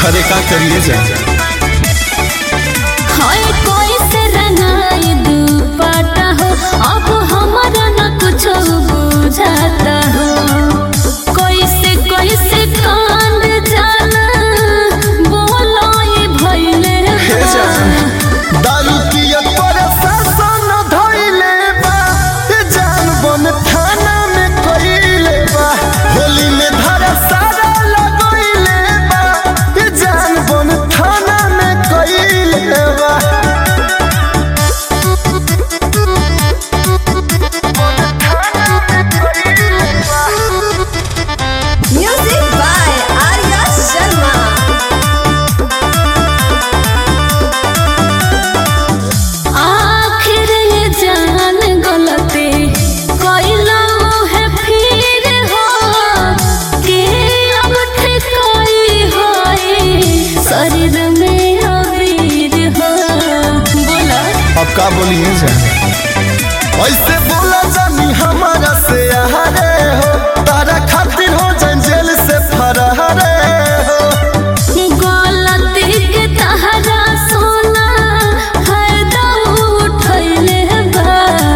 अरे का करिए जा हाय कोई से रंगाई दुपट्टा हो अब हमारा न कुछ बुझाता हो कोई से कांद जाना बोलो ये भइले दारू पिया पर शासन धइले बा जान बन थाना में कइले बा होली में धारा सारा लगइले बा जान बन थाना में कइले बा Music by Arya Sharma. आखिर ये जान गलती कोइला है फिर हो के अब ठिकाई होई शरीर में अबीर हो बोला अब का बोलिए जा ऐसे बोला जानी हमारा से आहारे हो तारा खातिर हो जान जेल से फरारे हो गलती के तहरा सोना फायदा उठैले बा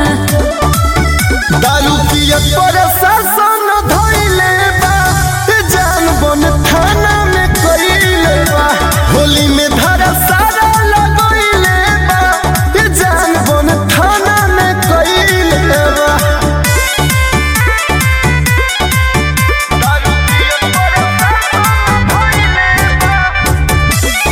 दारू पिया पर शासन धइले बा जान बन थाना में कइले बा होली में धारा सारा लगइले बा जान बन थाना में कइले बा दारू पिया पर शासन धइले बा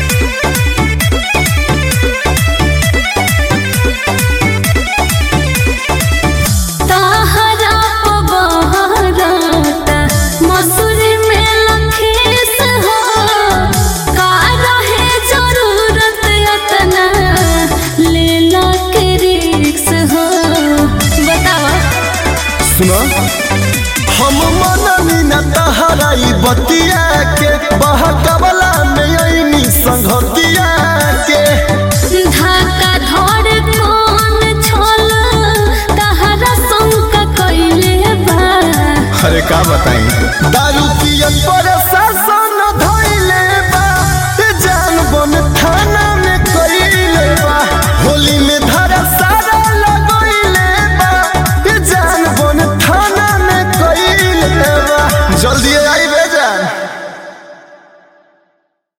ताहरा पबहराता मसूरी में लखीस हो का रहे जरूरत अतना लेला के रिक्स हो बतावा सुनो हम मननी न तहराई बतिया के बहकवला में आईनी संघतिया के धाका धड़ कौन छोल ताहरा संग कइले बा अरे का बताई दारू पियन पर शासन धइले बा जान बन थाना में कइले बा होली में धारा सारा लगइले बा जान बन थाना में कइले बा जल्दी